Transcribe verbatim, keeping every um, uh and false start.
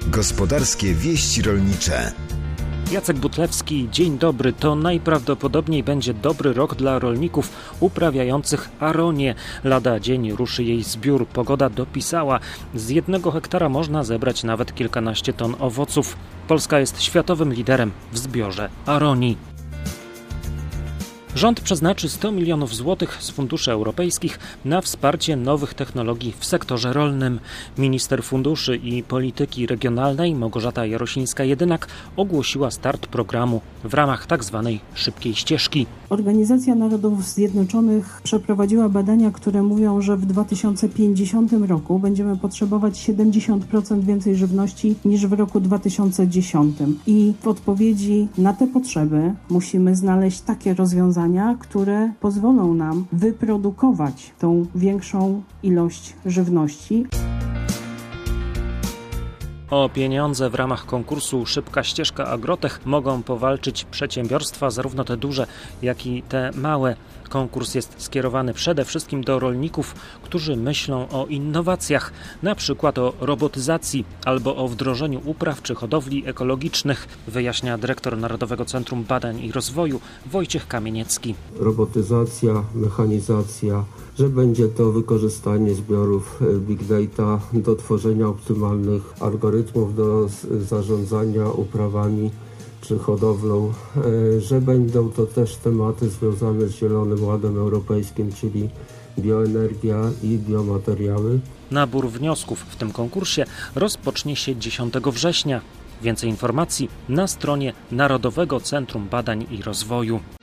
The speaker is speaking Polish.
Gospodarskie wieści rolnicze. Jacek Butlewski, dzień dobry. To najprawdopodobniej będzie dobry rok dla rolników uprawiających aronię. Lada dzień ruszy jej zbiór. Pogoda dopisała. Z jednego hektara można zebrać nawet kilkanaście ton owoców. Polska jest światowym liderem w zbiorze aronii. Rząd przeznaczy sto milionów złotych z funduszy europejskich na wsparcie nowych technologii w sektorze rolnym. Minister Funduszy i Polityki Regionalnej Małgorzata Jarosińska-Jedynak ogłosiła start programu w ramach tzw. szybkiej ścieżki. Organizacja Narodów Zjednoczonych przeprowadziła badania, które mówią, że w dwa tysiące pięćdziesiątym roku będziemy potrzebować siedemdziesiąt procent więcej żywności niż w roku dwa tysiące dziesiątym. I w odpowiedzi na te potrzeby musimy znaleźć takie rozwiązania, które pozwolą nam wyprodukować tą większą ilość żywności. O pieniądze w ramach konkursu Szybka Ścieżka Agrotech mogą powalczyć przedsiębiorstwa, zarówno te duże, jak i te małe. Konkurs jest skierowany przede wszystkim do rolników, którzy myślą o innowacjach, na przykład o robotyzacji albo o wdrożeniu upraw czy hodowli ekologicznych, wyjaśnia dyrektor Narodowego Centrum Badań i Rozwoju Wojciech Kamieniecki. Robotyzacja, mechanizacja, że będzie to wykorzystanie zbiorów big data do tworzenia optymalnych algorytmów do zarządzania uprawami czy hodowlą, że będą to też tematy związane z Zielonym Ładem Europejskim, czyli bioenergia i biomateriały. Nabór wniosków w tym konkursie rozpocznie się dziesiątego września. Więcej informacji na stronie Narodowego Centrum Badań i Rozwoju.